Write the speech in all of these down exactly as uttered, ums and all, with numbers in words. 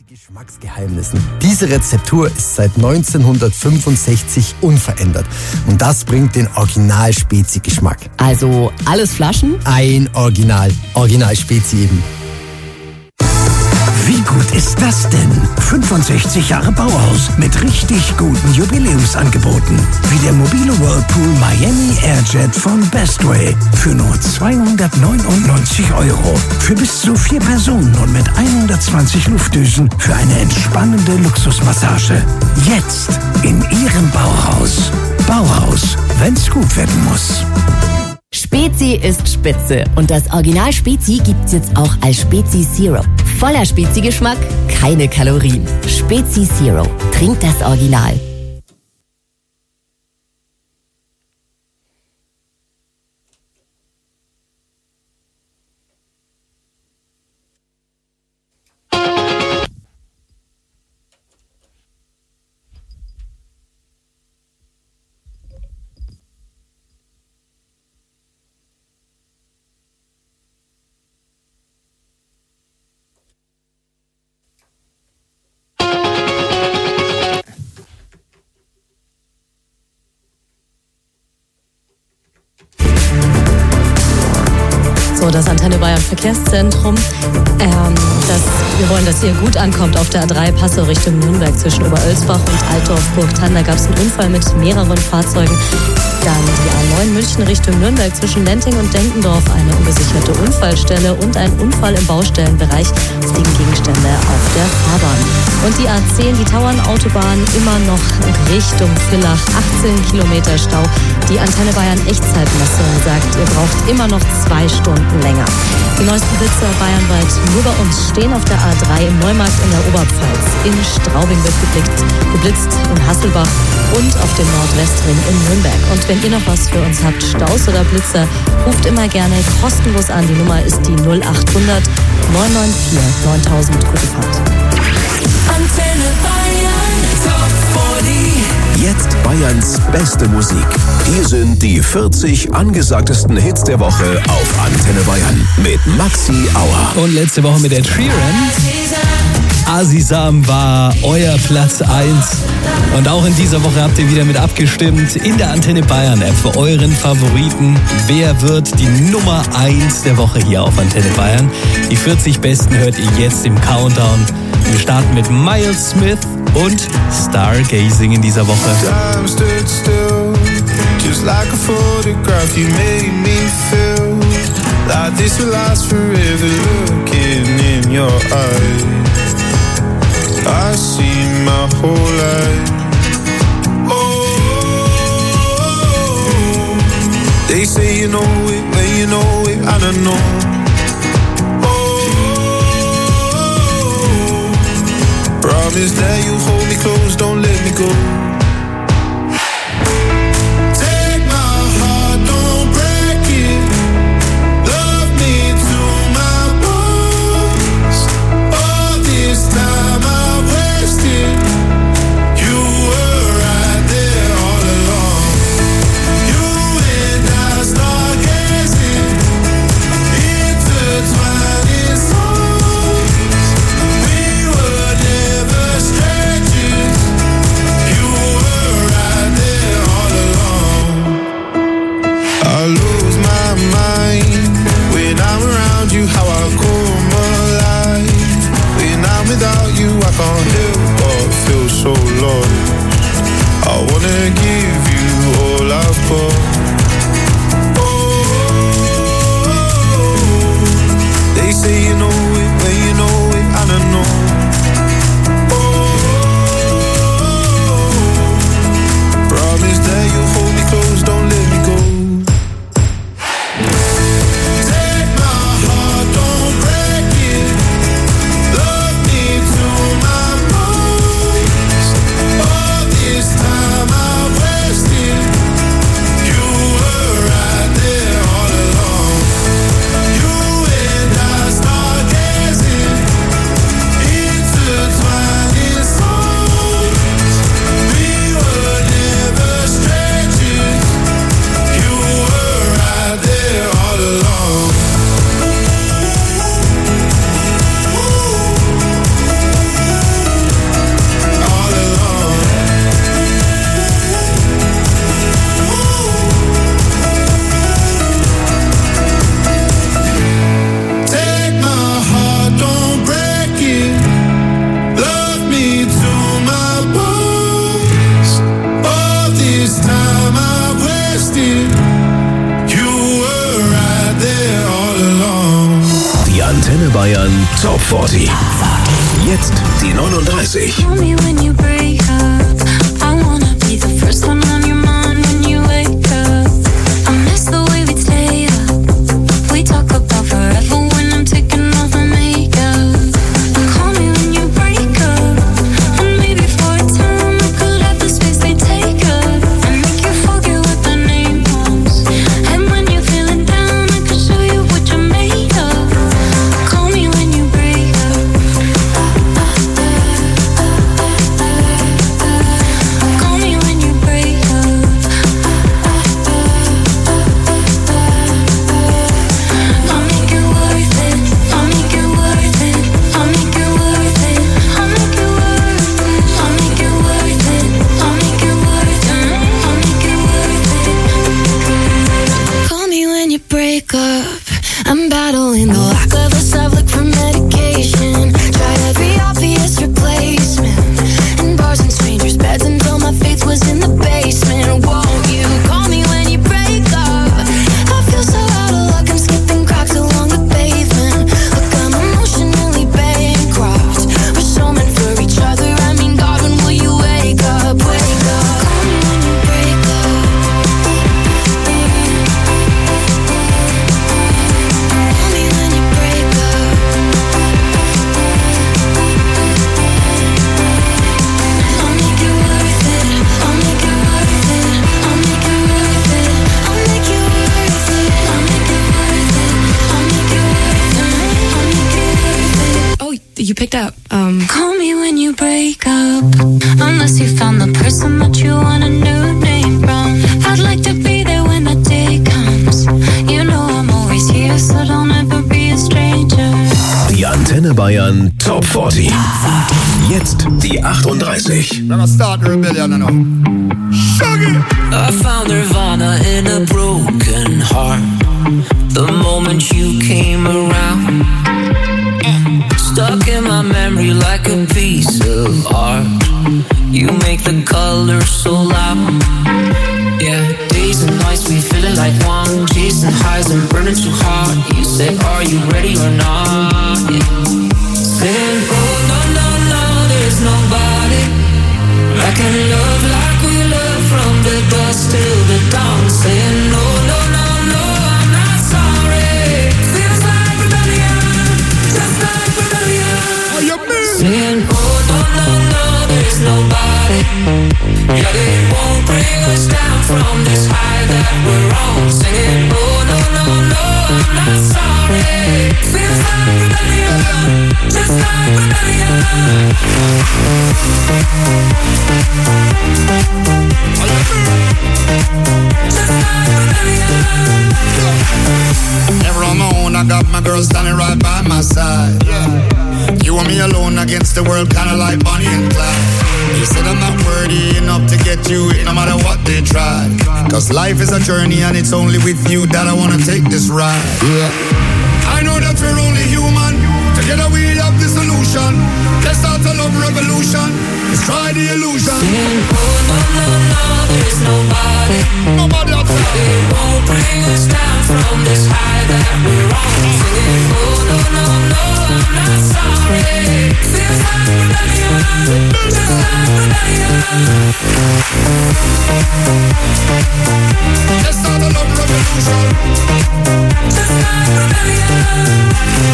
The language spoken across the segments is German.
Geschmacksgeheimnissen. Diese Rezeptur ist seit neunzehnhundertfünfundsechzig unverändert. Und das bringt den Original-Spezi-Geschmack. Also alles Flaschen? Ein Original. Original-Spezi eben. Wie gut ist das denn? fünfundsechzig Jahre Bauhaus mit richtig guten Jubiläumsangeboten. Wie der mobile Whirlpool Miami Airjet von Bestway. Für nur zweihundertneunundneunzig Euro. Für bis zu vier Personen und mit hundertzwanzig Luftdüsen für eine entspannende Luxusmassage. Jetzt in Ihrem Bauhaus. Bauhaus, wenn's gut werden muss. Spezi ist Spitze und das Original Spezi gibt's jetzt auch als Spezi Zero. Voller Spezi-Geschmack, keine Kalorien. Spezi Zero. Trinkt das Original. So, das Antenne Bayern Verkehrszentrum. Ähm, das, wir wollen, dass ihr gut ankommt auf der A drei Passau Richtung Nürnberg zwischen Oberölsbach und Altdorf-Burgthann. Da gab es einen Unfall mit mehreren Fahrzeugen. Dann die A neun München Richtung Nürnberg zwischen Lenting und Denkendorf. Eine ungesicherte Unfallstelle und ein Unfall im Baustellenbereich. Es liegen Gegenstände auf der Fahrbahn. Und die A zehn, die Tauernautobahn, immer noch Richtung Villach. achtzehn Kilometer Stau. Die Antenne Bayern Echtzeitmessung sagt, ihr braucht immer noch zwei Stunden länger. Die neuesten Blitzer bayernweit nur bei uns stehen auf der A drei im Neumarkt in der Oberpfalz. In Straubing wird geblickt, geblitzt, in Hasselbach und auf dem Nordwestring in Nürnberg. Und wenn ihr noch was für uns habt, Staus oder Blitzer, ruft immer gerne kostenlos an. Die Nummer ist die null achthundert neun neun vier neuntausend. Gute Fahrt. Antenne Bayern Top vierzig. Jetzt Bayerns beste Musik. Hier sind die vierzig angesagtesten Hits der Woche auf Antenne Bayern mit Maxi Auer. Und letzte Woche mit Ed Sheeran. Azizam war euer Platz eins. Und auch in dieser Woche habt ihr wieder mit abgestimmt in der Antenne Bayern App für euren Favoriten. Wer wird die Nummer eins der Woche hier auf Antenne Bayern? Die vierzig Besten hört ihr jetzt im Countdown. Wir starten mit Miles Smith und Stargazing in dieser Woche. Time stood still, just like a photograph. You made me feel like this will last forever. Looking in your eyes, I see my whole life. Oh, they say you know it when you know it, I don't know. Promise that you hold me close, don't let me go. Take my heart, don't break it. Love me to my bones. All this time I wasted. You were right there all along. You and I stargazing, intertwined in songs. We were never strangers. You were right there all along. I lose my mind when I'm around you. How I come alive when I'm without you. I can't help but feel so lost. I wanna give you all I've got. Oh, they say you know it when you know it, I don't know. Promise that you hold me close, don't let me go. Take my heart, don't break it. Love me to my bones. Bayern Top vierzig. Jetzt die neununddreißig. Call me when you break up. I wanna be the first one on your mind when you wake up. I miss the way we stay up. We talk about forever when I'm taking off my makeup. Call me when you break up. And maybe for a time I could have the space they take up. And make you forget what the name was. And when you're feeling down I could show you what you're made of. Call me when you break up. Call me when you break up. I'll make it worth it. I'll make it worth it. I'll make it worth it. I'll make it worth it. I'll make it worth it. I'll make it worth it. I'll make it worth it. Call me when you break up. I'm battling the lack of a subject for medication. Tried every obvious replacement. In bars and strangers' beds until my faith was in the basement. Won't you call me when you break up? I feel so out of luck, I'm skipping cracks along the pavement. Look, I'm emotionally bankrupt. We're so meant for each other. I mean, God, when will you wake up? Wake up. Call me when you break up. Call me when you break up. I'll make it worth it. I'll make it worth it. I'll make it worth it. I'll make it worth it. I'll make it worth it. I'll make it worth it. I'll make it worth it. Oh, you picked up. Um, Call me when you break up. Unless you found the person that you want a new name from. I'd like to be there when the day comes. You know I'm always here, so don't ever be a stranger. Die Antenne Bayern Top vierzig. Jetzt die achtunddreißig. Gonna start the rebellion now. Shaggy! I found nirvana in a broken heart. The moment you came around, stuck in my memory like a piece of art. You make the colors so loud. Yeah, days and nights we feeling like one. Chasing highs and burning too hard. You say, are you ready or not? Yeah. Saying, oh no, no, no, there's nobody I can love like we love from the dusk till the dawn. Saying, no, no, no, no, I'm not sorry. Feels like rebellion, just like rebellion. How you mean? Saying, oh no, no, no, there's nobody. Yeah, they won't bring us down from this high that we're on. Singing, oh no, no, no, I'm not sorry. Feels like rebellion, just like rebellion. Just like rebellion. Never on my own, I got my girl standing right by my side. You and me alone against the world, kinda like Bonnie and Clyde. You said I'm not worthy enough to get you in, no matter what they try. Cause life is a journey and it's only with you that I wanna take this ride. Yeah. I know that we're only human. Together we have the solution. Let's start a love revolution. Let's try the illusion. Saying, oh no, no, no, there's nobody. Nobody outside. They won't bring us down from this high that we're on. Singing, oh no, no, no, I'm not sorry. Feels like rebellion, just like rebellion. Let's start a love revolution. Just like rebellion.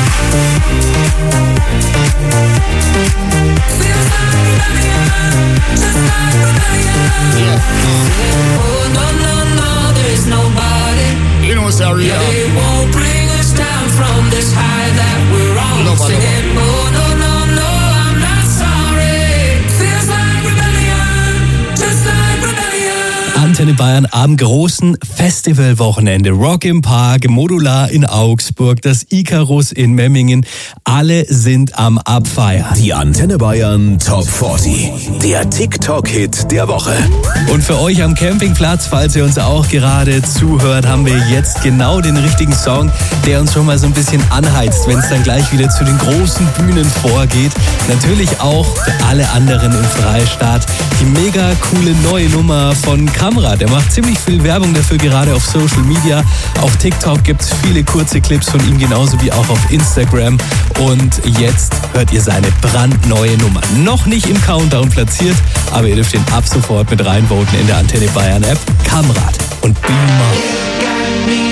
Feels like rebellion, just like rebellion. Saying, oh no, no, no, there's nobody. You know what's our Yeah, real? they won't bring us down from this high that we're on. Nobody. Singing, oh no, no, no, I'm not sorry. Feels like rebellion, just like rebellion. Antenne Bayern am großen Festivalwochenende. Rock im Park, Modular in Augsburg, das Icarus in Memmingen. Alle sind am Abfeiern. Die Antenne Bayern Top vierzig. Der TikTok-Hit der Woche. Und für euch am Campingplatz, falls ihr uns auch gerade zuhört, haben wir jetzt genau den richtigen Song, der uns schon mal so ein bisschen anheizt, wenn es dann gleich wieder zu den großen Bühnen vorgeht. Natürlich auch für alle anderen im Freistaat die mega coole neue Nummer von Kamrat. Der macht ziemlich viel Werbung dafür, gerade auf Social Media. Auf TikTok gibt es viele kurze Clips von ihm, genauso wie auch auf Instagram. Und jetzt hört ihr seine brandneue Nummer. Noch nicht im Countdown platziert, aber ihr dürft ihn ab sofort mit reinvoten in der Antenne Bayern App. Kamrat und Be Mine.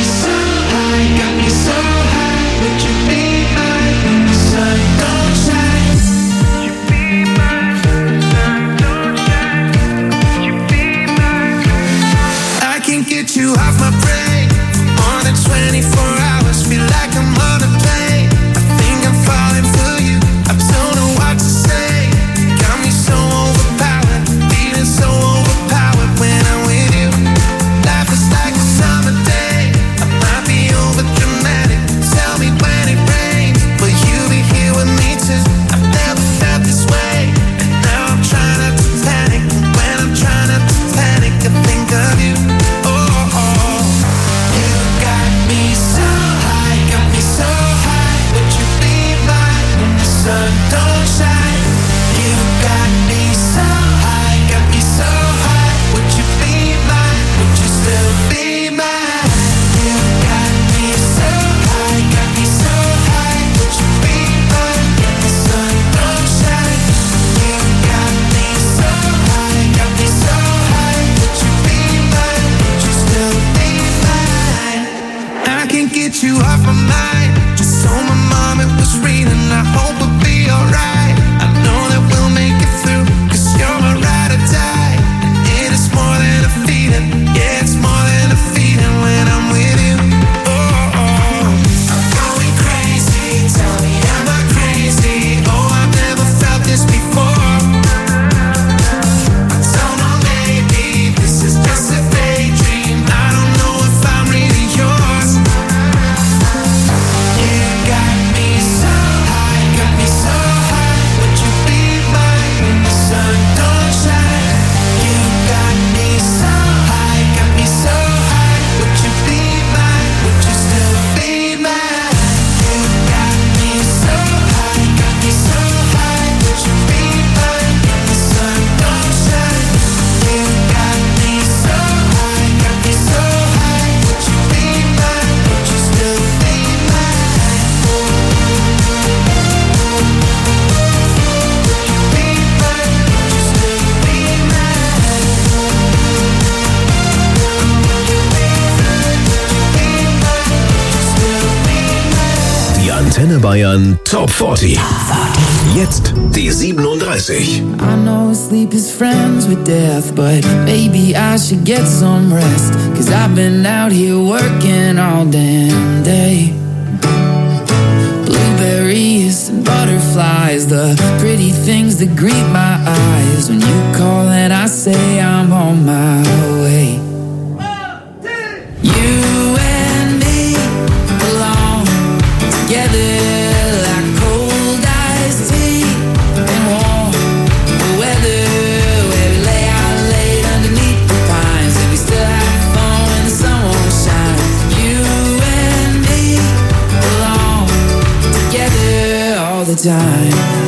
Get you off my brain more than twenty-four hours. Feel like I'm on a plane. I think I'm falling for you. I don't know what to say. Got me so overpowered, feeling so overpowered when I'm with you. Life is like a summer day. I might be over dramatic. Tell me when it rains, will you be here with me too? I've never felt this way, and now I'm trying not to panic. When I'm trying not to panic, I think of you. Don't shine. You got me so high, got me so high. Would you be mine? Would you still be mine? You got me so high, got me so high. Would you be mine? When the sun don't shine. You got me so high, got me so high. Would you be mine? Would you still be mine? I can't get you off my mind. Just so my mom it was reading. I hope we'll be alright. I know that we'll make it through, cause you're my ride or die. And it is more than a feeling. Yeah, it's more than a feeling when I'm with you. Oh, oh. I'm going crazy. Tell me, am I crazy? Oh, I've never felt this before. I don't know, maybe this is just a daydream. I don't know if I'm really yours. You got me so high, got me so high. Would you be mine when the sun don't shine? You got me so high, got me so high. Would you be mine? Would you still be mine? You got me so high, got me so high. Would you be mine when the sun don't shine? You got me so high, got me so high. Would you be mine? Would you still be mine? Die Antenne Bayern Top vierzig. Jetzt die siebenunddreißig. I know sleep is friends with death, but maybe I should get some rest. Cause I've been out here working all damn day. Blueberries and butterflies, the pretty things that greet my eyes. When you call and I say I'm on my way. You and me belong together like cold iced tea and warm weather, where we lay out late underneath the pines and we still have fun when the sun won't shine. You and me belong together all the time.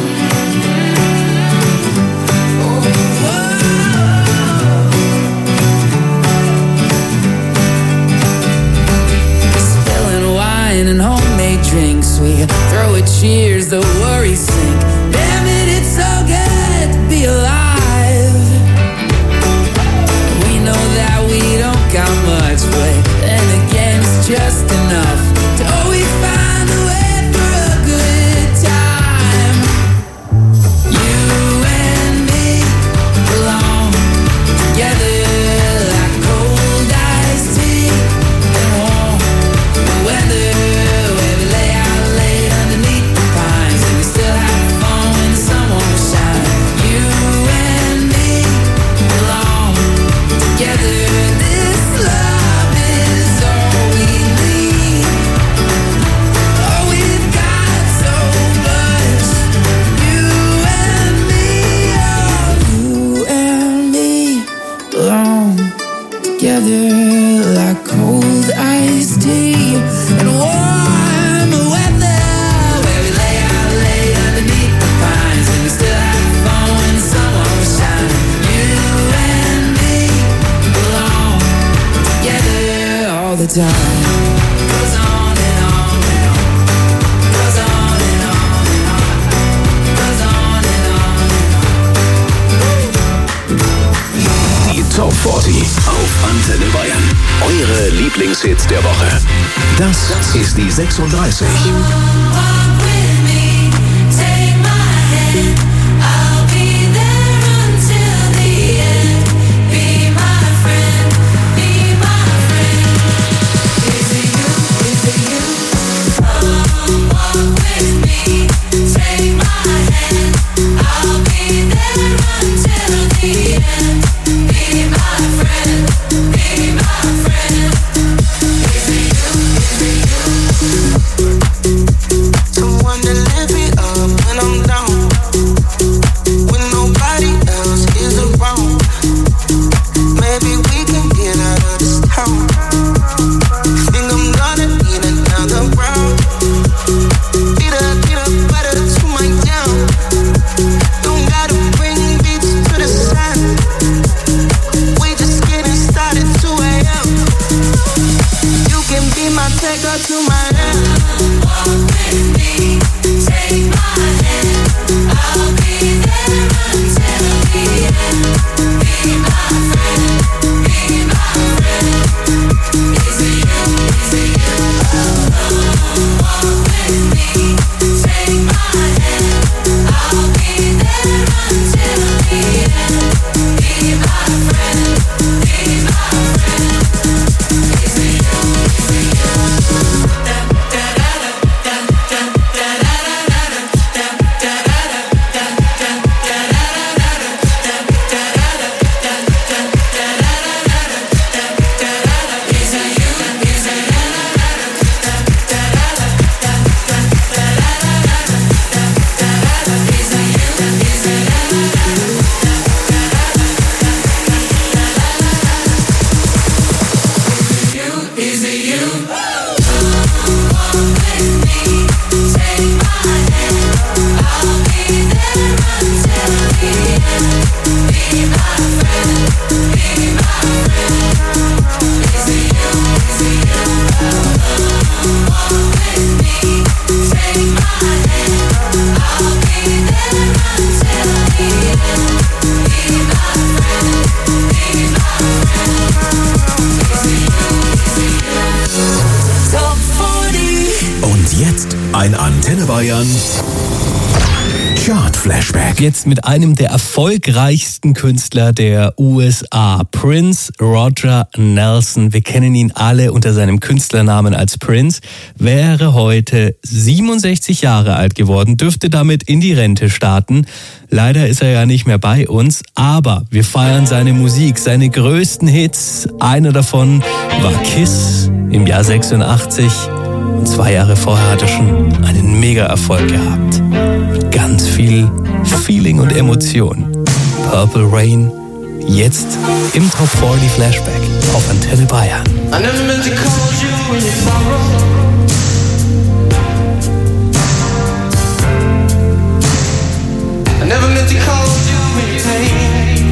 And homemade drinks, we throw a cheers, the worries sink. Damn it, it's so good to be alive. We know that we don't got much, but then again it's just enough to always find a way for a good time. time goes on and on and on, goes on and on and on, goes on and on and on. Die Top vierzig auf Antenne Bayern. Eure Lieblingshits der Woche. Das ist die sechsunddreißig. Ein Antenne Bayern Chart Flashback. Jetzt mit einem der erfolgreichsten Künstler der U S A, Prince Roger Nelson. Wir kennen ihn alle unter seinem Künstlernamen als Prince. Wäre heute siebenundsechzig Jahre alt geworden, dürfte damit in die Rente starten. Leider ist er ja nicht mehr bei uns, aber wir feiern seine Musik, seine größten Hits. Einer davon war Kiss im Jahr sechsundachtzig. Und zwei Jahre vorher hat er schon einen Mega-Erfolg gehabt. Mit ganz viel Feeling und Emotion. Purple Rain, jetzt im Top vierzig Flashback auf Antenne Bayern. I never meant to call you when you sorrow. I never meant to call you when you pain.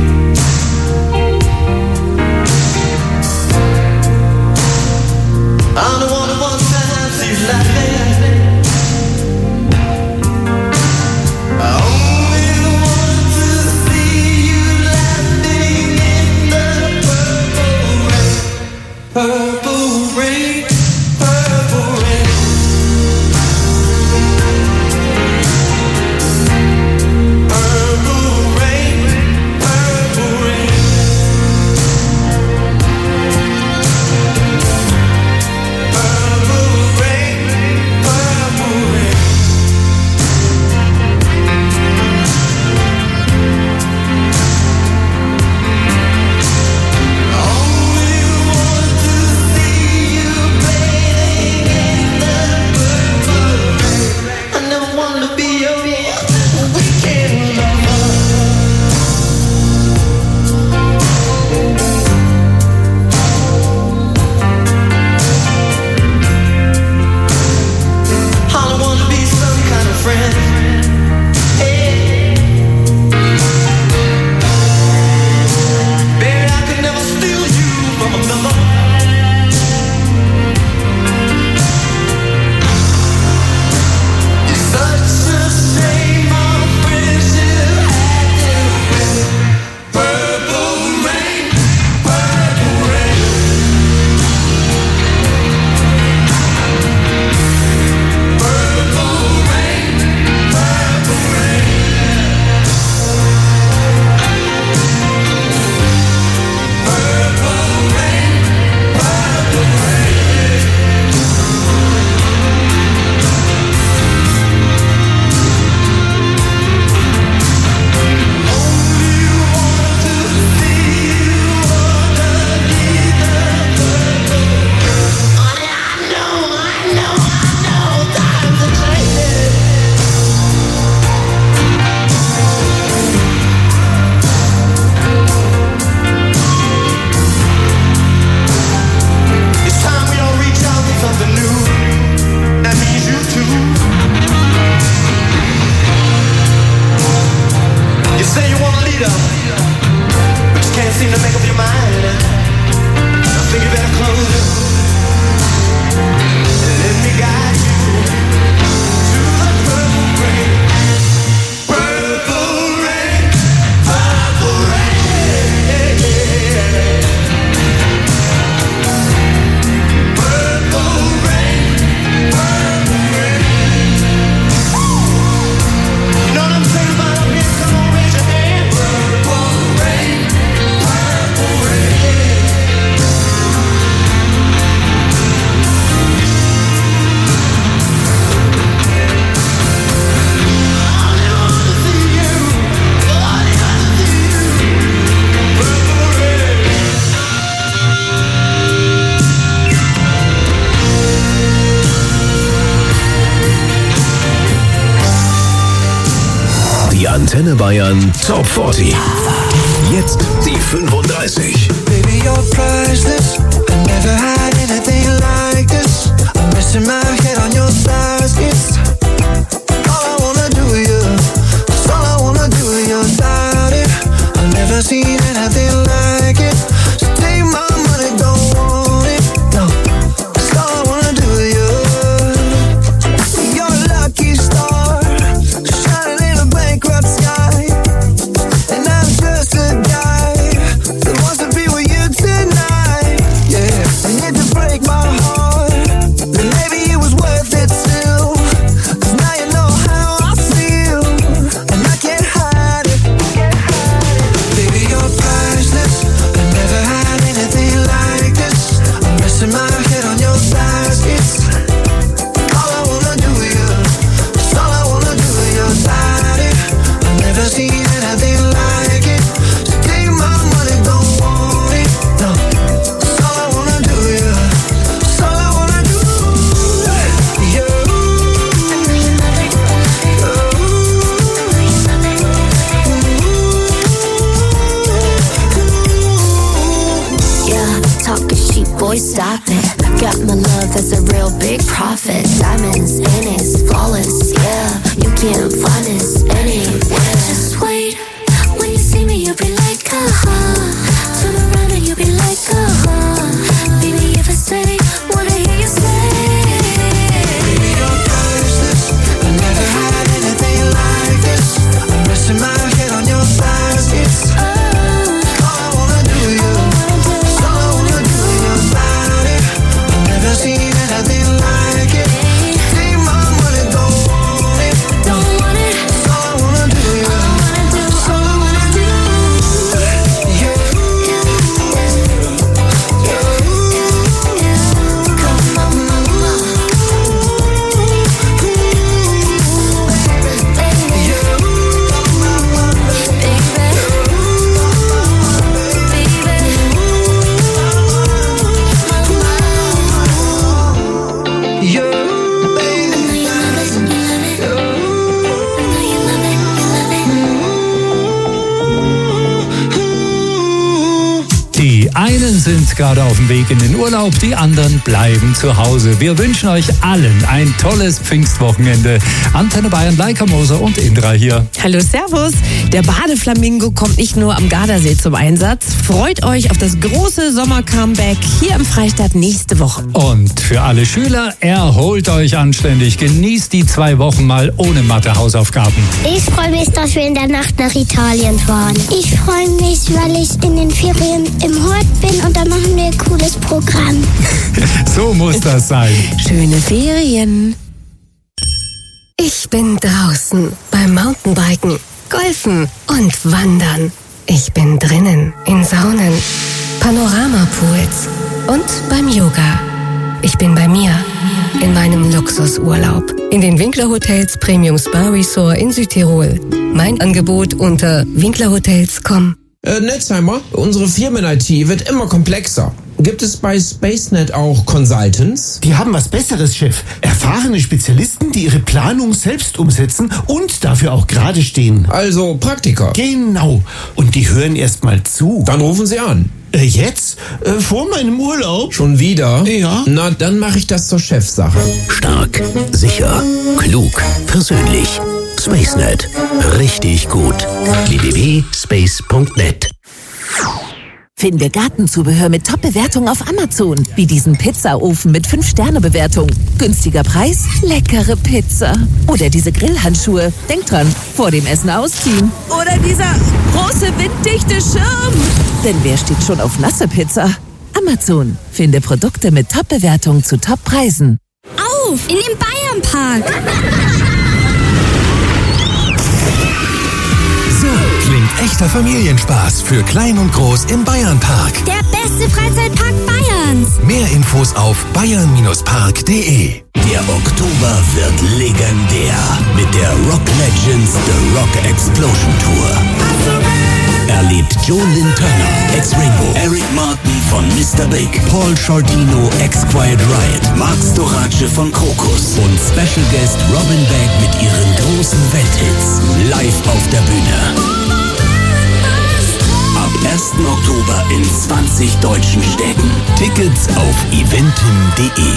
I'm the one who wants to have you laughing. I only want to see you laughing in the purple rain. Purple rain, purple rain. Purple freedom, but you can't seem to make up your mind. I think you better close it and let me guide you to the purple rain. Purple rain, purple rain. Purple rain, purple rain. You know what I'm saying about up here? Come on, raise your hand. Purple rain, purple rain. Die Antenne Bayern Top vierzig. Jetzt die fünfunddreißig. Baby, you're priceless. I never had anything like this. I'm resting my head on your thighs. It's all I wanna do with you. It's all I wanna do with your body. I've never seen anything like it. So take my money, don't want it. No, it's all I wanna do with you. You're a lucky star, shining in a bankrupt sky. And I'm just a guy that wants to be with you tonight. Yeah, and if you break my heart, then maybe it was worth it still. 'Cause now you know how I feel, and I can't hide it. Baby, you're priceless. I never had anything like this. I'm resting my head on your thighs. It's all I wanna do with you. It's all I wanna do with your body. I've never seen anything like it. So take my money, don't want it. No, it's all I wanna do with you. It's all I wanna do. You. Yeah, talking cheap, boy, stop it. Got my love as a real big profit. Diamonds in it, flawless, yeah. You can't find us anywhere. Just wait, when you see me, you'll be like, uh-huh. Turn around and you'll be like, uh-huh. Baby, if I say, wanna hear you say. Baby, you're priceless. I never had anything like this. I'm resting my head on your thighs. It's all I wanna do with you. It's all I wanna do with your body. I've never seen anything like it. Take my money, don't want it. Don't want it. It's all I wanna do with you. It's all I wanna do. Yeah. Die einen sind gerade auf dem Weg in den Urlaub, die anderen bleiben zu Hause. Wir wünschen euch allen ein tolles Pfingstwochenende. Antenne Bayern, Leica Moser und Indra hier. Hallo, Servus. Der Badeflamingo kommt nicht nur am Gardasee zum Einsatz. Freut euch auf das große Sommer-Comeback hier im Freistaat nächste Woche. Und für alle Schüler, erholt euch anständig. Genießt die zwei Wochen mal ohne Mathe-Hausaufgaben. Ich freue mich, dass wir in der Nacht nach Italien fahren. Ich freue mich, weil ich in den Ferien im Hort bin und da machen wir ein cooles Programm. So muss das sein. Schöne Ferien. Ich bin draußen beim Mountainbiken, Golfen und Wandern. Ich bin drinnen in Saunen, Panoramapools und beim Yoga. Ich bin bei mir in meinem Luxusurlaub in den Winkler Hotels Premium Spa Resort in Südtirol. Mein Angebot unter winklerhotels punkt com. Äh, Netzheimer, unsere Firmen-I T wird immer komplexer. Gibt es bei SpaceNet auch Consultants? Die haben was Besseres, Chef. Erfahrene Spezialisten, die ihre Planung selbst umsetzen und dafür auch gerade stehen. Also Praktiker. Genau. Und die hören erst mal zu. Dann rufen Sie an. Äh, jetzt? Äh, vor meinem Urlaub? Schon wieder? Ja. Na, dann mache ich das zur Chefsache. Stark, sicher, klug, persönlich. SpaceNet. Richtig gut. w w w punkt space punkt net. Finde Gartenzubehör mit Top-Bewertung auf Amazon. Wie diesen Pizzaofen mit fünf Sterne Bewertung. Günstiger Preis, leckere Pizza. Oder diese Grillhandschuhe. Denk dran, vor dem Essen ausziehen. Oder dieser große winddichte Schirm. Denn wer steht schon auf nasse Pizza? Amazon. Finde Produkte mit Top-Bewertung zu Top-Preisen. Auf, in den Bayernpark. So klingt echter Familienspaß für Klein und Groß im Bayernpark. Der beste Freizeitpark Bayerns. Mehr Infos auf bayern Bindestrich park punkt de. Der Oktober wird legendär mit der Rock Legends The Rock Explosion Tour. Erlebt Jolyn Turner, ex-Rainbow, Eric Martin von Mister Big, Paul Shortino, ex-Quiet Riot, Mark Storace von Krokus und Special Guest Robin Beck mit ihren großen Welthits live auf der Bühne. Ab ersten Oktober in zwanzig deutschen Städten. Tickets auf eventim punkt de.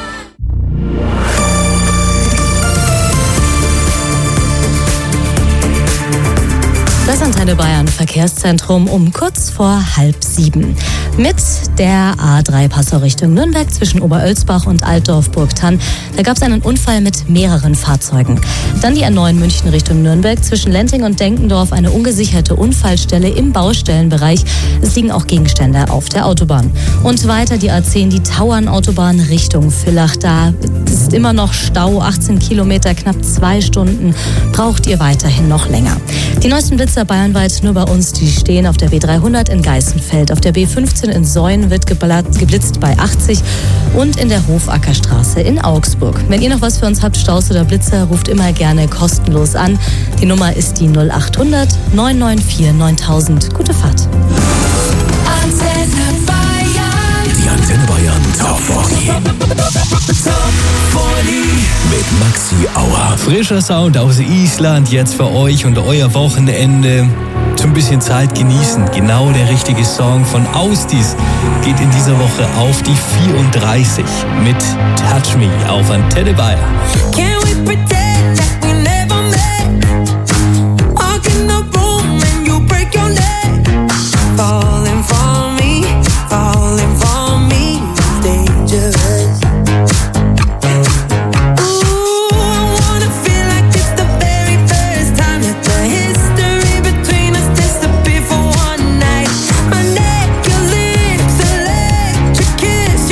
Das Antenne Bayern Verkehrszentrum um kurz vor halb sieben. Mit der A drei Passau Richtung Nürnberg zwischen Oberölsbach und Altdorf-Burgthann. Da gab es einen Unfall mit mehreren Fahrzeugen. Dann die A neun München Richtung Nürnberg zwischen Lenting und Denkendorf. Eine ungesicherte Unfallstelle im Baustellenbereich. Es liegen auch Gegenstände auf der Autobahn. Und weiter die A zehn, die Tauernautobahn Richtung Villach. Da ist immer noch Stau, achtzehn Kilometer, knapp zwei Stunden. Braucht ihr weiterhin noch länger. Die neuesten Blitzer bayernweit nur bei uns, die stehen auf der B dreihundert in Geißenfeld. Auf der B fünfzehn in Säuen wird geblitzt bei achtzig und in der Hofackerstraße in Augsburg. Wenn ihr noch was für uns habt, Staus oder Blitzer, ruft immer gerne kostenlos an. Die Nummer ist die null achthundert neun neun vier neuntausend. Gute Fahrt. Antenne Bayern. Die Antenne Bayern Top vierzig. Top vierzig. Mit Maxi Auer. Frischer Sound aus Island jetzt für euch und euer Wochenende. Zum bisschen Zeit genießen. Genau der richtige Song von Austis geht in dieser Woche auf die vierunddreißig mit Touch Me auf Antenne Bayern. Can we pretend that we never met? Walk in the room and you break your leg. Falling for me, falling for me is dangerous.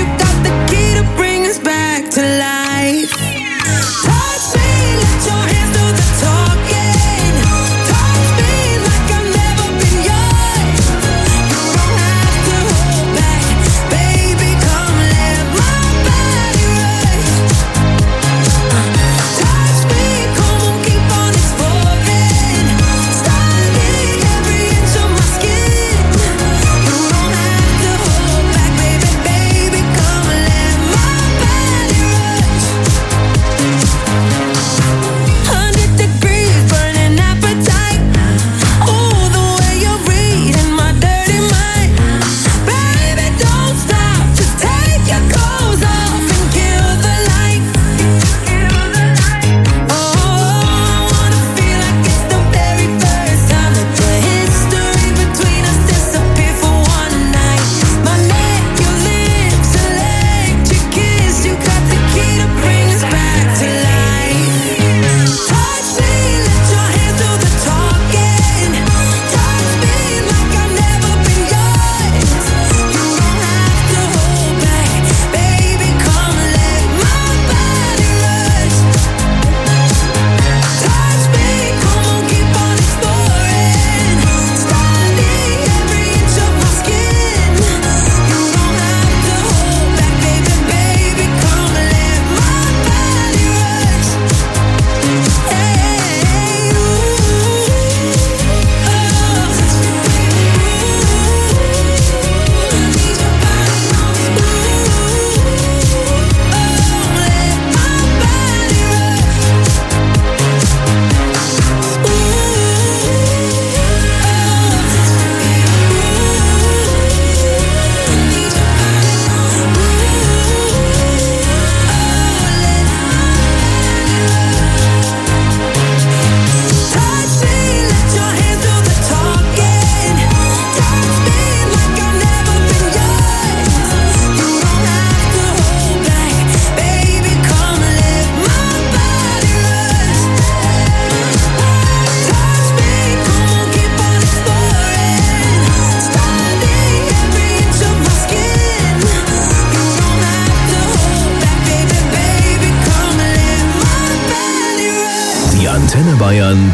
Touch me, let your hands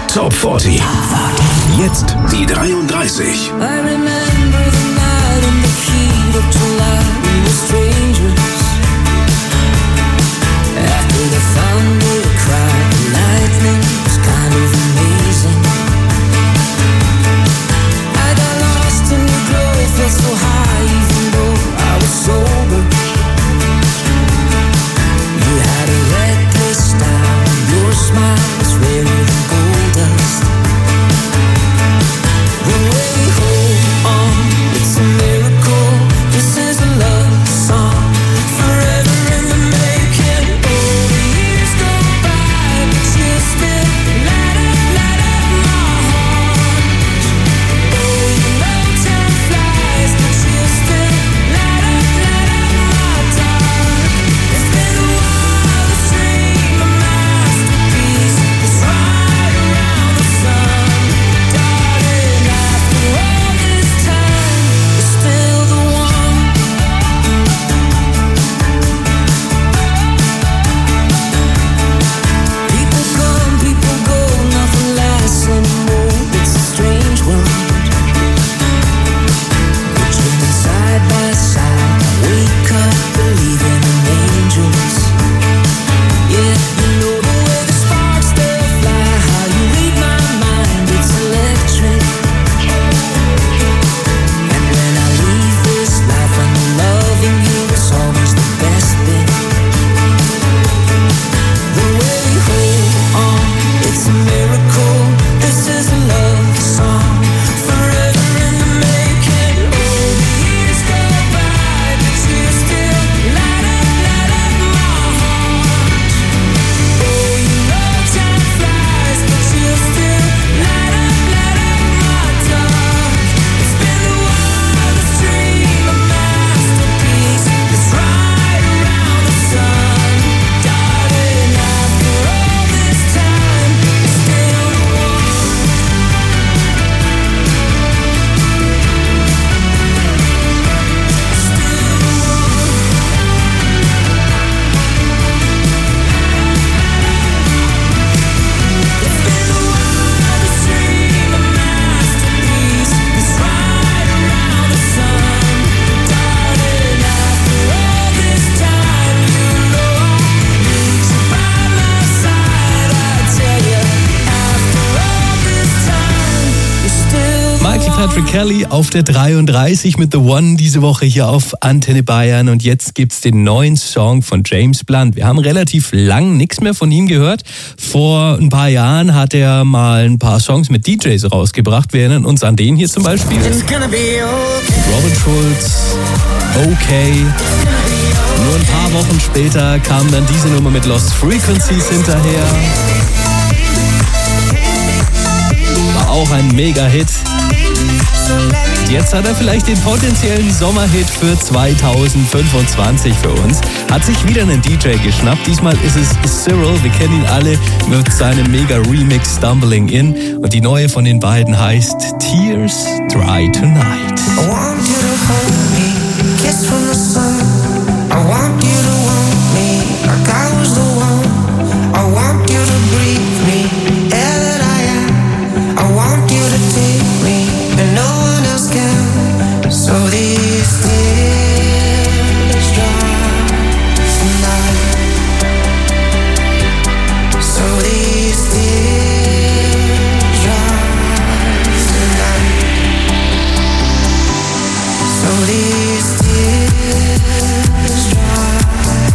Top vierzig. Jetzt die dreiunddreißig. I remember the night in the heat of July. We were strangers. After the thunder cry, the lightning was kind of amazing. I got lost in your glow, felt so high even though I was sober. You had a reckless style, your smile was rarer than gold dust. The way we hold on, it's a miracle. This is a love song, forever in the making. Oh, the years go by, but you still light up, light up my heart. Oh, you know time flies, but you still light up, light up my dark. It's been a wildest dream, a masterpiece. It's right around the sun, darling. After all this time, you're still the one. People come, people go, nothing lasts anymore. It's a strange world. We're dreaming side by side. I wake up believing in angels. Yeah, you know the way the sparks they fly, how you read my mind, it's electric. And when I leave this life, I know loving you is always the best bit. The way we hold on, it's a miracle. This is a love song, forever in the making. Oh, the years go by, but you still light up, light up my heart. Oh, you know time flies, but you still light up, light up my dark. It's been the wildest dream, a masterpiece. It's right around the sun, darling. After all this time, you're still the one. Michael Patrick Kelly auf der dreiunddreißig mit The One diese Woche hier auf Antenne Bayern. Und jetzt gibt's den neuen Song von James Blunt. Wir haben relativ lang nichts mehr von ihm gehört. Vor ein paar Jahren hat er mal ein paar Songs mit D Js rausgebracht. Wir erinnern uns an den hier zum Beispiel. Robin Schulz, Okay. Nur ein paar Wochen später kam dann diese Nummer mit Lost Frequencies hinterher. War auch ein Mega-Hit. Jetzt hat er vielleicht den potenziellen Sommerhit für zweitausendfünfundzwanzig für uns. Hat sich wieder einen D J geschnappt. Diesmal ist es Cyril. Wir kennen ihn alle mit seinem Mega-Remix Stumbling In. Und die neue von den beiden heißt Tears Dry Tonight. I want you to hold me, kiss from the sun. I want you to want me like I was the one. I want you to breathe me, air that I am. I want you to take me and no one else can. So these tears dry tonight. So these tears dry tonight. So these tears dry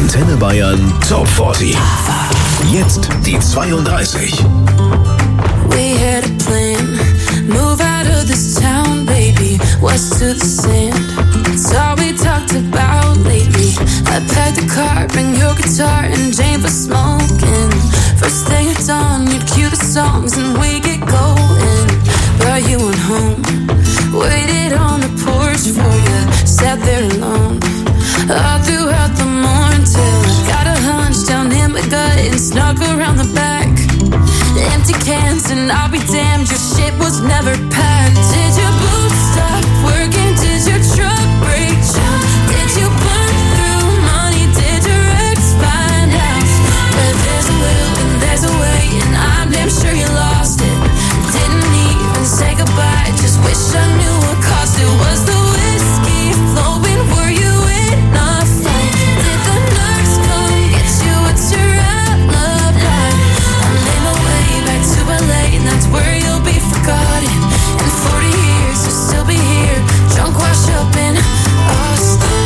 Antenne Bayern Top vierzig. Jetzt die zweiunddreißig. We had a plan, move out of this town, baby, west to the sand. It's all we talked about lately. I packed the car, bring your guitar and Jane for smoking. First thing at dawn, you'd cue the songs and we get going. Brought you on home, waited on the porch for you, sat there alone. All throughout the morning till I got a hunch down in my gut and snuck around the back. Empty cans and I'll be damned, your shit was never packed. Did your boots stop working? Did your truck break down? Did you burn through money? Did your ex find out? But there's a will and there's a way, and I'm damn sure you lost it. Didn't even say goodbye, just wish I knew what cost it. Was the whiskey flowing? Were you in a fight? Did the nurse come get you? What's your alibi? I made my way back to L A, and that's where you'll be forgotten. In forty years, you'll still be here, drunk, washed up in Austin.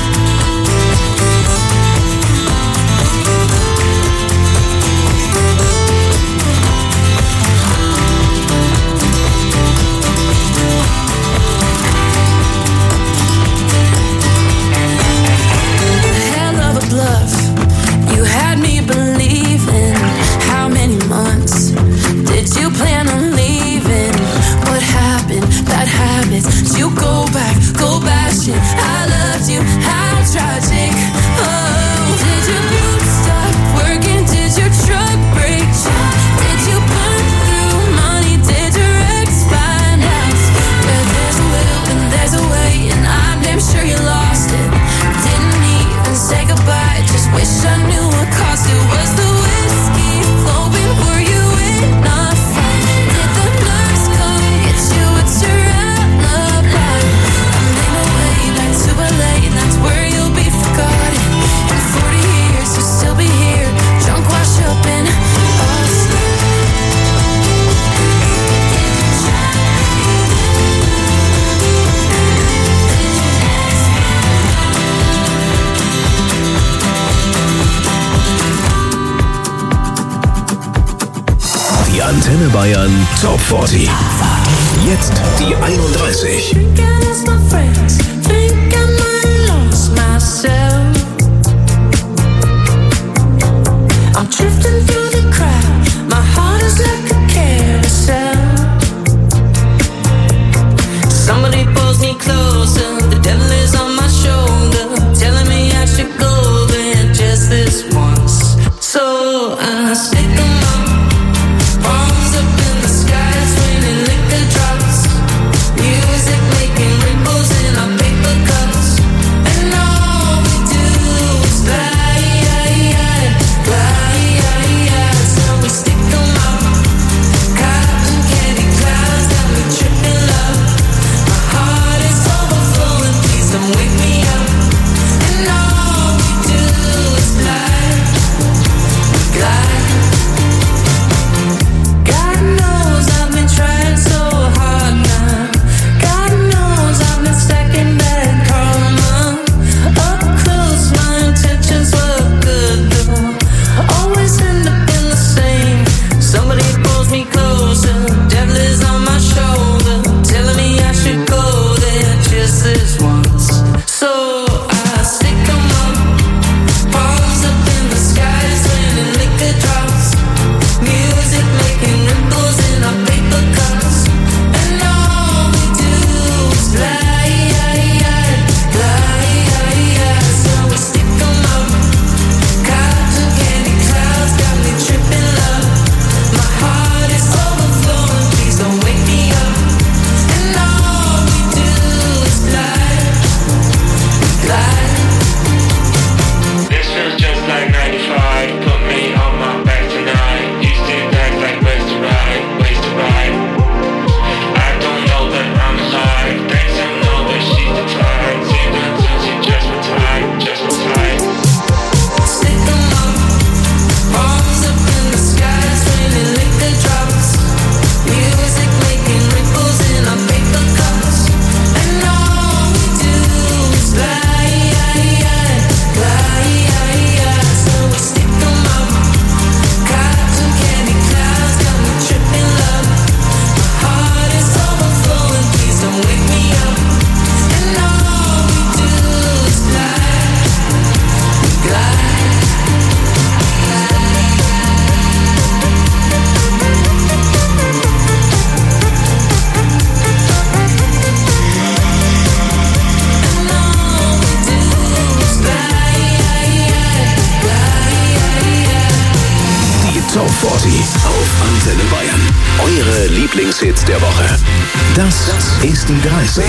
Hell of a bluff, you had me believing. How many months did you plan on leaving? What happened? Bad habits. Did you go back, go back shit? I loved you, how tragic. Oh, did your boots stop working? Did your truck break down? Did you burn through money? Did your ex find out? Where there's a will and there's a way, and I'm damn sure you lost it. Didn't even say goodbye, just wish I knew what cost it. Was the whiskey flowing? Were you in a fight? Did the nurse come get you? What's your alibi? I made my way back to L A, and that's where you'll be forgotten. In forty years, you'll still be here, drunk, washed up in Austin. Die Antenne Bayern Top vierzig. Jetzt die einunddreißig. Drinking as my friends, think I might lost myself. I'm drifting through the crowd, my heart is like a carousel. Somebody pulls me closer, the devil is on my shoulder, telling me I should go there just this once. So I stick 'em up, palms up in the sky, raining liquor drops, music making ripples in our vierzig auf Antenne Bayern. Eure Lieblingshits der Woche. Das ist die dreißig.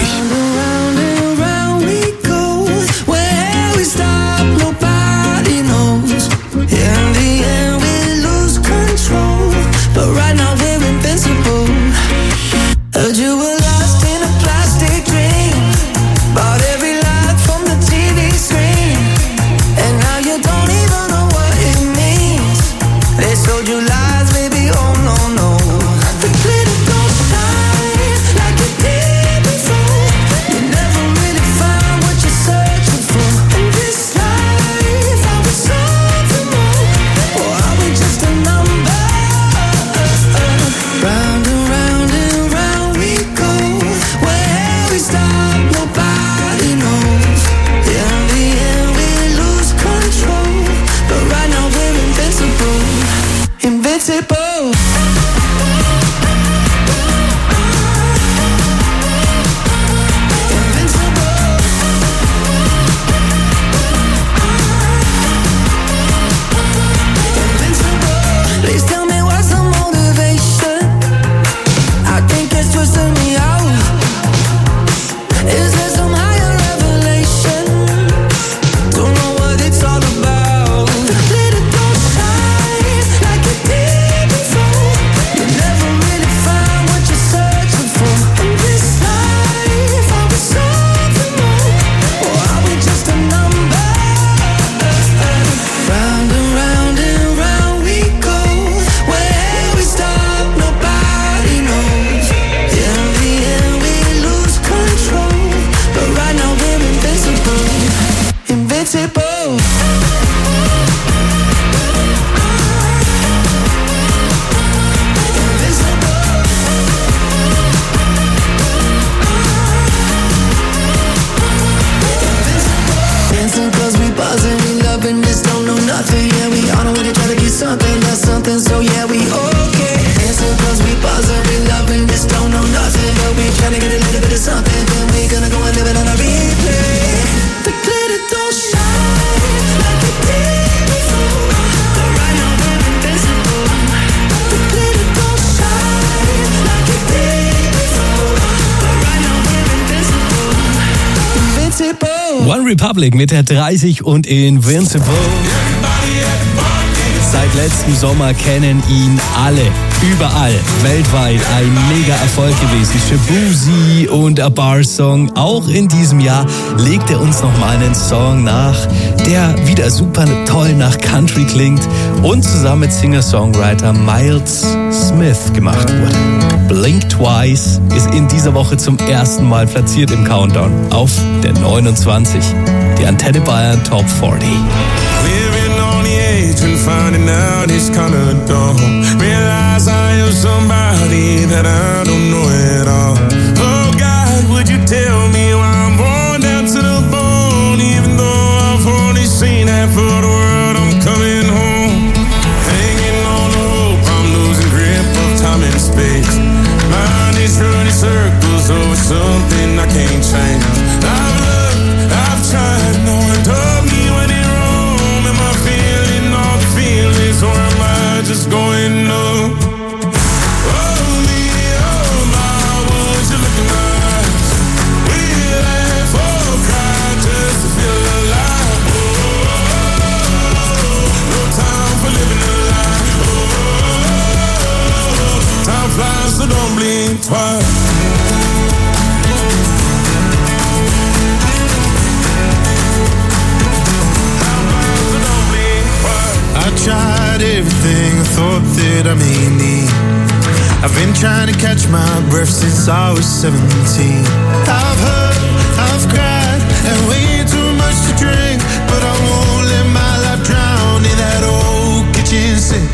One Republic mit der dreißig und Invincible. Seit letztem Sommer kennen ihn alle, überall, weltweit ein Mega-Erfolg gewesen. Shaboozey und A Bar Song. Auch in diesem Jahr legt er uns nochmal einen Song nach, der wieder super toll nach Country klingt und zusammen mit Singer-Songwriter Miles Smith gemacht wurde. Blink Twice ist in dieser Woche zum ersten Mal platziert im Countdown auf der neunundzwanzig. Die Antenne Bayern Top vierzig. And finding out it's kinda dumb. Realize I am somebody that I don't know at all. Oh God, would you tell me why I'm born down to the bone? Even though I've only seen half of the world, I'm coming home. Hanging on the hope, I'm losing grip of time and space. Mind is running circles over something I can't change. I've looked, I've tried, no one told me when it wrong. Am I feeling all the feelings, or am I just going up? Oh me, oh my, would you look in my eyes? We laugh or cry just to feel alive. Oh, no time for living a lie. Oh, time flies, so don't blink twice. I tried everything I thought that I may need. I've been trying to catch my breath since I was seventeen. I've hurt, I've cried, and way too much to drink, but I won't let my life drown in that old kitchen sink.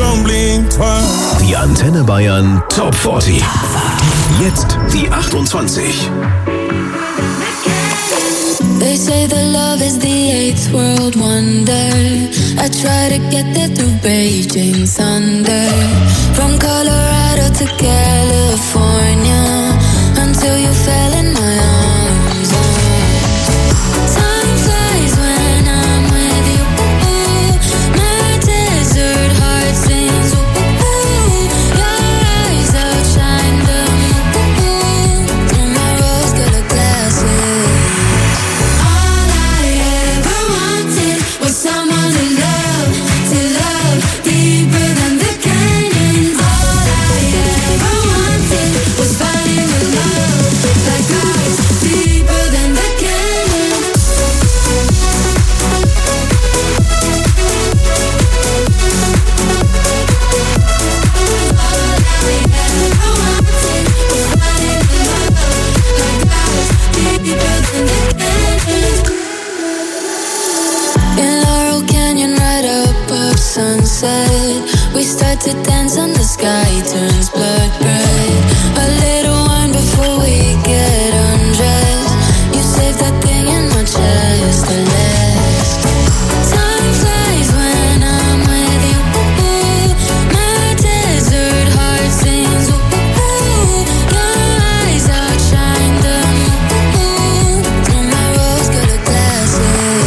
don't blink twice. Die Antenne Bayern Top vierzig. Jetzt die achtundzwanzig. They say that love is the eighth world wonder. I try to get there through Beijing thunder. From Colorado to California, until you fell in my arms. Time flies when I'm with you. My desert heart sings. Your eyes outshine the moon through my rose-colored glasses. Someone to love, to love deeper than the canyons. All I ever wanted was finding a love that goes deeper than the canyons. All I ever wanted was finding a love that goes deeper than the canyons. In Laurel Canyon, right above sunset, we start to dance and the sky turns blood red. A little wine before we get undressed. You save that thing in my chest to last. Time flies when I'm with you. My desert heart sings. Your eyes outshine the moon through my rose-colored glasses.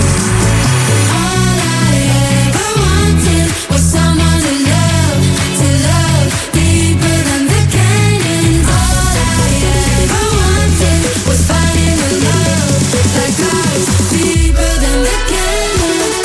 Was someone to love, to love deeper than the canyons. All I ever wanted was finding a love that goes deeper than the canyons.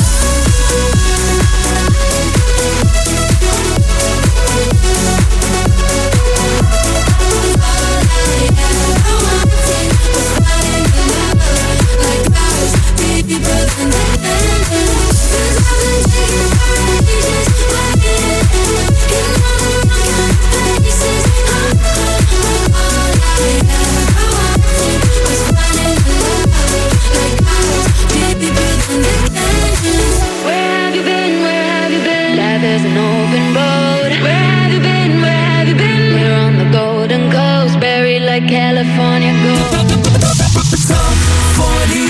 All I ever wanted was finding a love that goes deeper than the canyons. 'Cause I've been taking pages, waiting, you know the wrong places. All I ever wanted was finding a love that goes deeper than the canyons. Where have you been? Where have you been? Life is an open road. Where have you been? Where have you been? We're on the Golden Coast, buried like California gold. Top forty.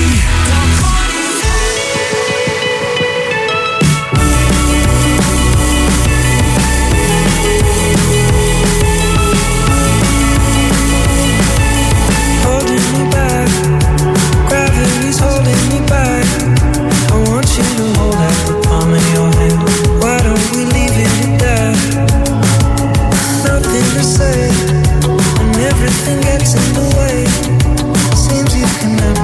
Holding me back, gravity's holding me back. I want you to hold out the palm of your hand. Why don't we leave it at that? Nothing to say, and everything gets in the way. Seems you can never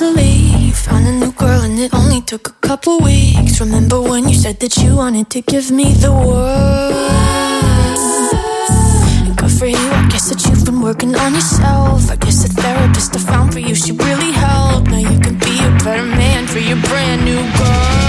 believe. Found a new girl and it only took a couple weeks. Remember when you said that you wanted to give me the world? And good for you, I guess that you've been working on yourself. I guess the therapist I found for you, she really helped. Now you can be a better man for your brand new girl.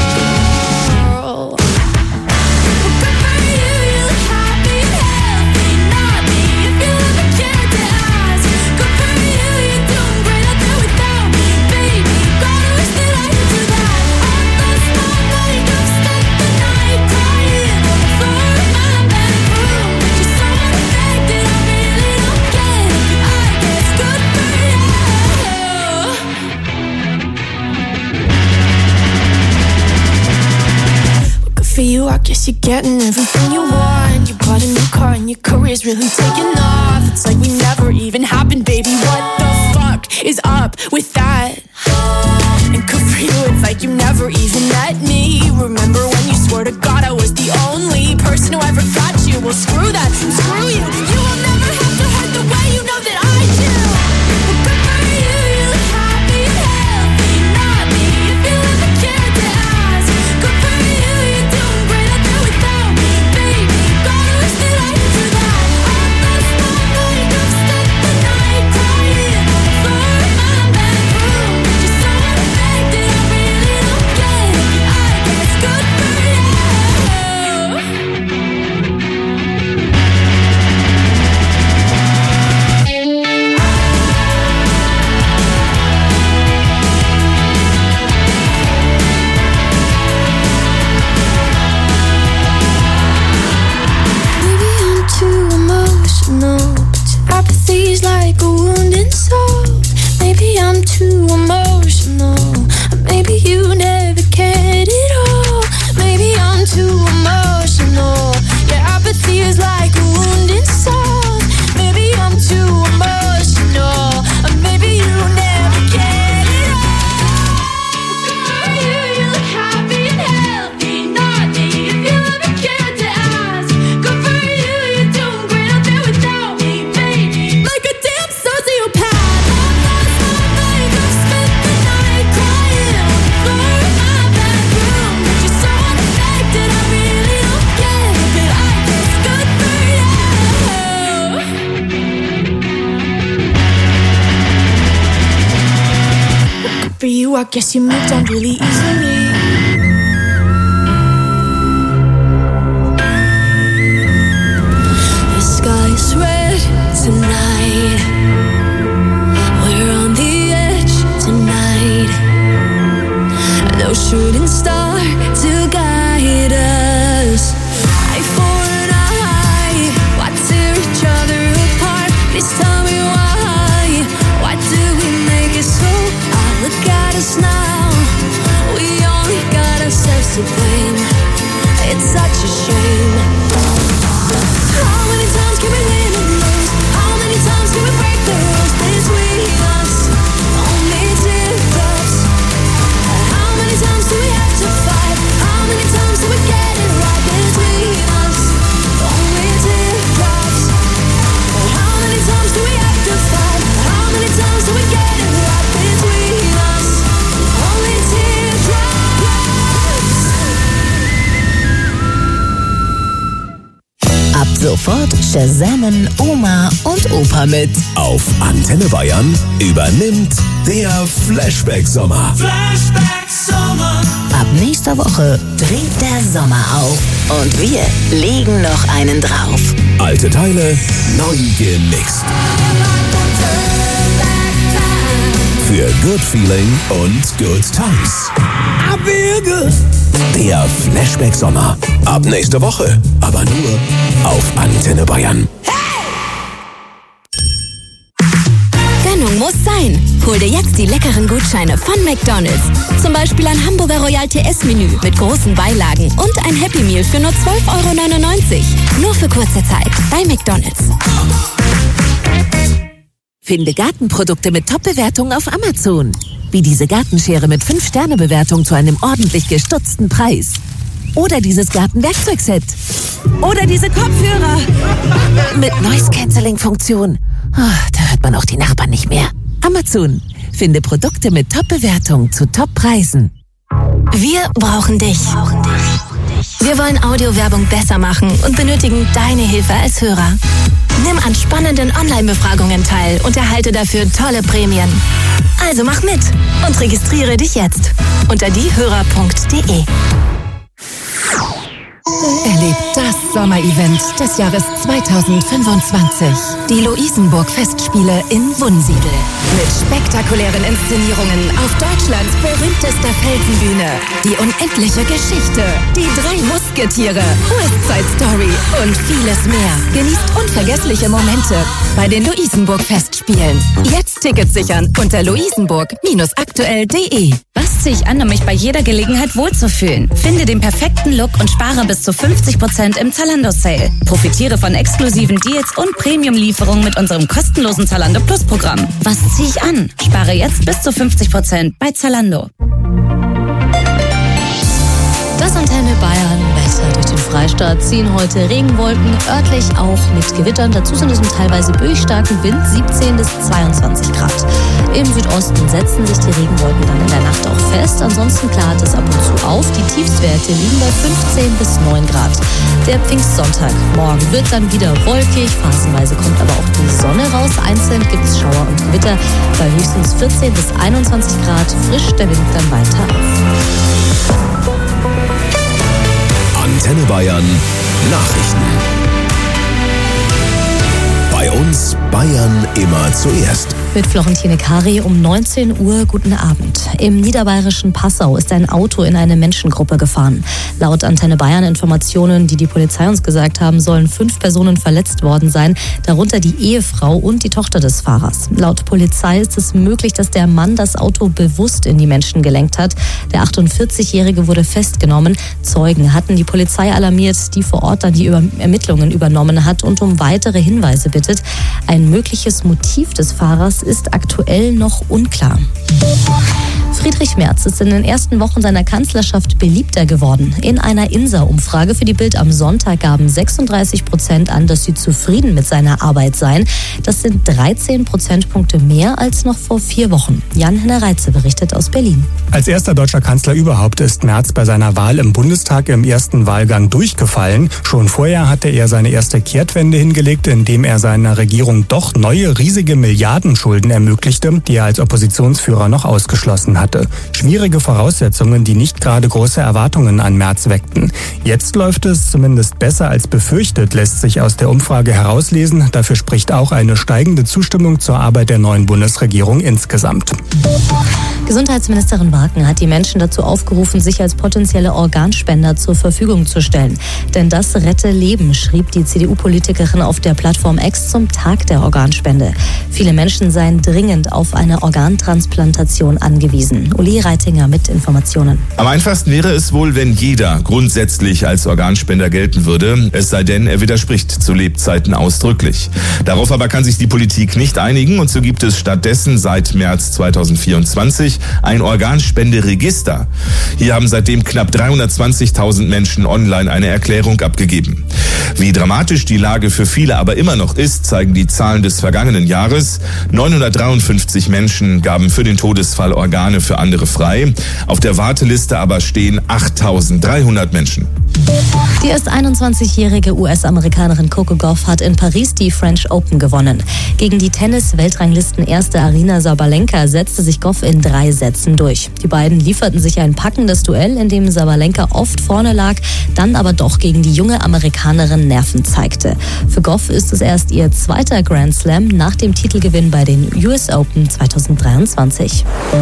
For you, I guess you're getting everything you want. You bought a new car and your career's really taking off. It's like we never even happened, baby. What the fuck is up with that? And good for you, it's like you never even met me. Remember when you swore to God I was the only person who ever got you? Well, screw that, screw you. You will never have to hurt the way you know that I do. Well, good for you, you look happy and healthy. Not me, if you ever cared to ask. Good for you. Apathy's like a wounded soul. Maybe I'm too emotional. Maybe you never cared at all. Maybe I'm too emotional. Yeah, apathy is like a wounded soul. Maybe I'm too emotional. Maybe you never cared at all. You, you look happy and healthy. Not me, if you ever cared to ask. Good for you, you're doing great out there without me. Like a damn sociopath. I've spent the night crying on the floor of my bedroom. But you're so unaffected, I really don't get it. But I guess good for you. Good for you, I guess you moved on really easily. The sky's red tonight. We're on the edge tonight. No shooting star to guide us. Eye for an eye. Why tear each other apart? Please tell me why. Why do we make it so? Oh, look at us now. We only got ourselves to blame. It's such a shame. How many times can we win and lose? How many times can we break the rules between us? Only teardrops. How many times do we have to fight? How many times do we get it right between us? Only teardrops. How many times do we have to fight? How many times do we get it right between us? Only teardrops. Ab sofort shazamen Oma und Opa mit. Auf Antenne Bayern übernimmt der Flashback-Sommer. Flashback-Sommer. Ab nächster Woche dreht der Sommer auf und wir legen noch einen drauf. Alte Teile neu gemixt. Für Good Feeling und Good Times. I feel good. Der Flashback-Sommer. Ab nächste Woche. Aber nur auf Antenne Bayern. Gönnung muss sein. Hol dir jetzt die leckeren Gutscheine von McDonald's. Zum Beispiel ein Hamburger Royal T S-Menü mit großen Beilagen und ein Happy Meal für nur zwölf Euro neunundneunzig. Nur für kurze Zeit bei McDonald's. Finde Gartenprodukte mit Top-Bewertungen auf Amazon. Wie diese Gartenschere mit fünf Sterne Bewertung zu einem ordentlich gestutzten Preis. Oder dieses Gartenwerkzeugset. Oder diese Kopfhörer. Mit Noise-Canceling-Funktion. Oh, da hört man auch die Nachbarn nicht mehr. Amazon. Finde Produkte mit Top-Bewertung zu Top-Preisen. Wir brauchen dich. Wir wollen Audiowerbung besser machen und benötigen deine Hilfe als Hörer. Nimm an spannenden Online-Befragungen teil und erhalte dafür tolle Prämien. Also mach mit und registriere dich jetzt unter diehörer punkt de. Erlebt das Sommerevent des Jahres zweitausendfünfundzwanzig. Die Luisenburg-Festspiele in Wunsiedel. Mit spektakulären Inszenierungen auf Deutschlands berühmtester Felsenbühne. Die unendliche Geschichte, die drei Musketiere, West Side Story und vieles mehr. Genießt unvergessliche Momente bei den Luisenburg-Festspielen. Jetzt Tickets sichern unter luisenburg aktuell punkt de. Was ziehe ich an, um mich bei jeder Gelegenheit wohlzufühlen? Finde den perfekten Look und spare bis zu fünfzig Prozent im Zalando-Sale. Profitiere von exklusiven Deals und Premium-Lieferungen mit unserem kostenlosen Zalando Plus-Programm. Was ziehe ich an? Spare jetzt bis zu fünfzig Prozent bei Zalando. Das Antenne Bayern Wetter. Durch den Freistaat ziehen heute Regenwolken, örtlich auch mit Gewittern. Dazu sind es mit teilweise böigstarken Wind, siebzehn bis zweiundzwanzig Grad. Im Südosten setzen sich die Regenwolken dann in der Nacht auch fest. Ansonsten klart es ab und zu auf. Die Tiefstwerte liegen bei fünfzehn bis neun Grad. Der Pfingstsonntag morgen wird dann wieder wolkig. Phasenweise kommt aber auch die Sonne raus. Einzeln gibt es Schauer und Gewitter bei höchstens vierzehn bis einundzwanzig Grad. Frisch der Wind dann weiter auf. Antenne Bayern Nachrichten. Bei uns Bayern immer zuerst. Mit Florentine Kari um neunzehn Uhr. Guten Abend. Im niederbayerischen Passau ist ein Auto in eine Menschengruppe gefahren. Laut Antenne Bayern Informationen, die die Polizei uns gesagt haben, sollen fünf Personen verletzt worden sein, darunter die Ehefrau und die Tochter des Fahrers. Laut Polizei ist es möglich, dass der Mann das Auto bewusst in die Menschen gelenkt hat. Der achtundvierzigjährige wurde festgenommen. Zeugen hatten die Polizei alarmiert, die vor Ort dann die Ermittlungen übernommen hat und um weitere Hinweise bittet. Ein mögliches Motiv des Fahrers ist aktuell noch unklar. Friedrich Merz ist in den ersten Wochen seiner Kanzlerschaft beliebter geworden. In einer Insa-Umfrage für die Bild am Sonntag gaben sechsunddreißig Prozent an, dass sie zufrieden mit seiner Arbeit seien. Das sind dreizehn Prozentpunkte mehr als noch vor vier Wochen. Jan-Henner Reitze berichtet aus Berlin. Als erster deutscher Kanzler überhaupt ist Merz bei seiner Wahl im Bundestag im ersten Wahlgang durchgefallen. Schon vorher hatte er seine erste Kehrtwende hingelegt, indem er seiner Regierung doch neue riesige Milliardenschulden ermöglichte, die er als Oppositionsführer noch ausgeschlossen hatte. Schwierige Voraussetzungen, die nicht gerade große Erwartungen an Merz weckten. Jetzt läuft es zumindest besser als befürchtet, lässt sich aus der Umfrage herauslesen. Dafür spricht auch eine steigende Zustimmung zur Arbeit der neuen Bundesregierung insgesamt. Gesundheitsministerin Wagen hat die Menschen dazu aufgerufen, sich als potenzielle Organspender zur Verfügung zu stellen. Denn das rette Leben, schrieb die C D U-Politikerin auf der Plattform X zum Tag der Organspende. Viele Menschen seien dringend auf eine Organtransplantation angewiesen. Uli Reitinger mit Informationen. Am einfachsten wäre es wohl, wenn jeder grundsätzlich als Organspender gelten würde, es sei denn, er widerspricht zu Lebzeiten ausdrücklich. Darauf aber kann sich die Politik nicht einigen und so gibt es stattdessen seit März zweitausendvierundzwanzig ein Organspenderegister. Hier haben seitdem knapp dreihundertzwanzigtausend Menschen online eine Erklärung abgegeben. Wie dramatisch die Lage für viele aber immer noch ist, zeigen die Zahlen des vergangenen Jahres. neunhundertdreiundfünfzig Menschen gaben für den Todesfall Organe für andere frei. Auf der Warteliste aber stehen achttausenddreihundert Menschen. Die erst einundzwanzigjährige U S-Amerikanerin Coco Gauff hat in Paris die French Open gewonnen. Gegen die Tennis-Weltranglisten-erste Aryna Sabalenka setzte sich Gauff in drei Sätzen durch. Die beiden lieferten sich ein packendes Duell, in dem Sabalenka oft vorne lag, dann aber doch gegen die junge Amerikanerin Nerven zeigte. Für Gauff ist es erst ihr zweiter Grand Slam nach dem Titelgewinn bei den U S Open zweitausenddreiundzwanzig.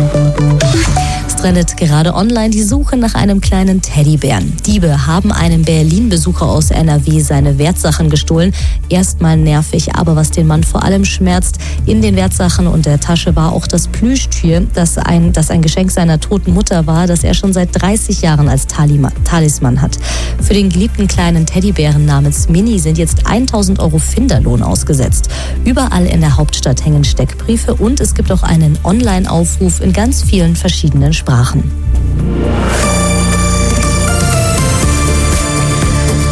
Es trendet gerade online die Suche nach einem kleinen Teddybären. Diebe haben einem Berlin-Besucher aus N R W seine Wertsachen gestohlen. Erstmal nervig, aber was den Mann vor allem schmerzt, in den Wertsachen und der Tasche war auch das Plüschtier, das ein, das ein Geschenk seiner toten Mutter war, das er schon seit dreißig Jahren als Talima, Talisman hat. Für den geliebten kleinen Teddybären namens Mini sind jetzt tausend Euro Finderlohn ausgesetzt. Überall in der Hauptstadt hängen Steckbriefe und es gibt auch einen Online-Aufruf in ganz vielen verschiedenen Sprachen.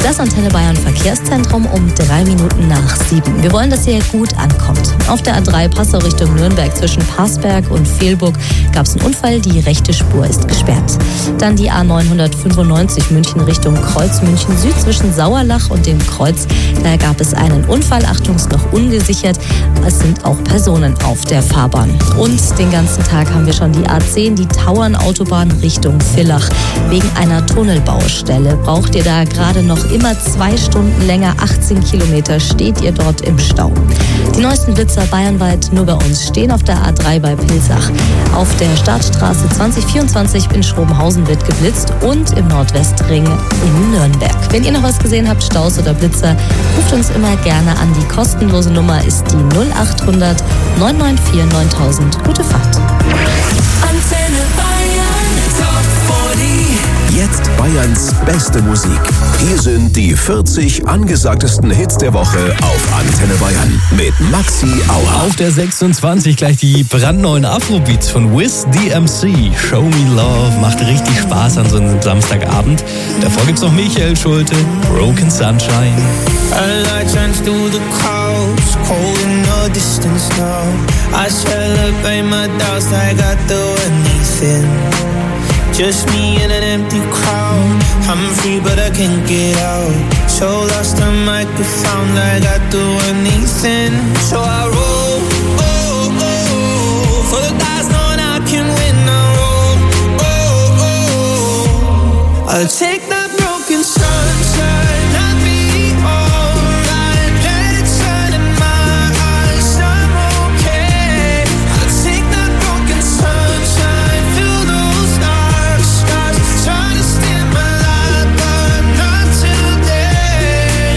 Das Antenne Bayern Verkehrszentrum um drei Minuten nach sieben. Wir wollen, dass ihr gut ankommt. Auf der A drei Passau Richtung Nürnberg zwischen Parsberg und Fehlburg gab es einen Unfall. Die rechte Spur ist gesperrt. Dann die A neunhundertfünfundneunzig München Richtung Kreuz München Süd zwischen Sauerlach und dem Kreuz. Da gab es einen Unfall. Achtung, ist noch ungesichert. Es sind auch Personen auf der Fahrbahn. Und den ganzen Tag haben wir schon die A zehn, die Tauernautobahn Richtung Villach. Wegen einer Tunnelbaustelle braucht ihr da gerade noch immer zwei Stunden länger, achtzehn Kilometer steht ihr dort im Stau. Die neuesten Blitzer bayernweit nur bei uns stehen auf der A drei bei Pilsach. Auf der Startstraße zwanzig vierundzwanzig in Schrobenhausen wird geblitzt und im Nordwestring in Nürnberg. Wenn ihr noch was gesehen habt, Staus oder Blitzer, ruft uns immer gerne an. Die kostenlose Nummer ist die null acht hundert neun neun vier neuntausend. Gute Fahrt. Antenne Bayern Top vierzig. Jetzt Bayerns beste Musik. Hier sind die vierzig angesagtesten Hits der Woche auf Antenne Bayern mit Maxi Auer. Auf der sechsundzwanzig gleich die brandneuen Afrobeats von Wiz D M C. Show Me Love macht richtig Spaß an so einem Samstagabend. Davor gibt's noch Michael Schulte, Broken Sunshine. A light shines through the clouds, cold in the distance now. I celebrate my doubts like I do anything. Just me in an empty crowd. I'm free but I can't get out. So lost I might be found like I do anything. So I roll, oh, oh, for the dice knowing I can win. I roll, oh, oh, I'll take that broken sunshine. I'll be alright. Let it shine in my eyes. I'm okay. I'll take that broken sunshine. Feel those stars, stars trying to steal my life, but not today.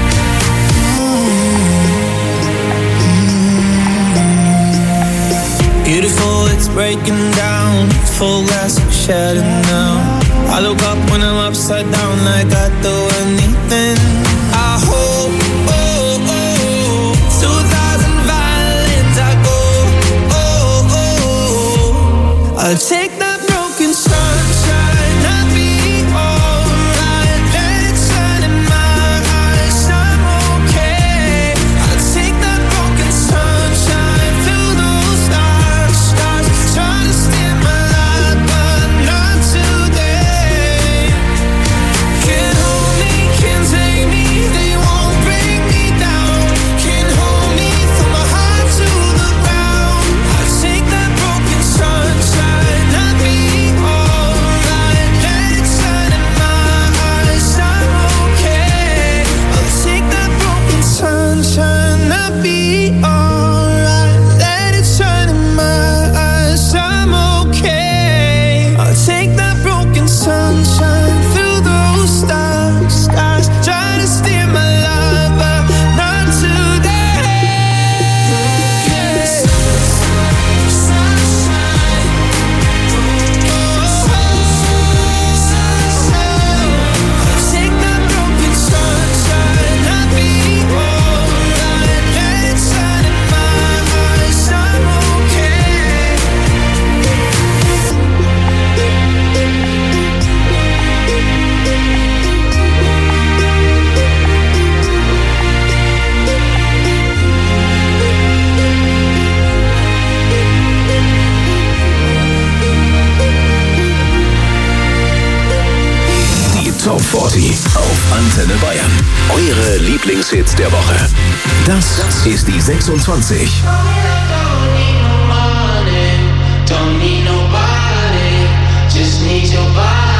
Beautiful, it's breaking down. Full glass of shattered now. I look up when I'm upside down like I do anything. I hope, oh, oh, through thousand violins I go, oh, oh, I'll take that broken sunshine. I'll be alright. Let it shine in my eyes. I'm okay. I'll take that broken sunshine. Feel those stars, stars trying to steal my life, but not today. Can't hold me, can't take me. They won't break me down. Can't hold me from my heart to the ground. I'll take that broken sunshine. I'll be alright. Let it shine in my eyes. I'm okay. I'll take that broken sunshine. I'll be alright. Let it shine in my eyes. I'm okay. I'll take that broken sunshine. Through those stars, stars trying to steal my life, but not today. I'll take that broken sunshine. I'll be alright. Let it shine in my eyes. I'm okay. Die Top vierzig auf Antenne Bayern. Eure Lieblingshits der Woche. Das ist die sechsundzwanzig. Don't need nobody, just need your body.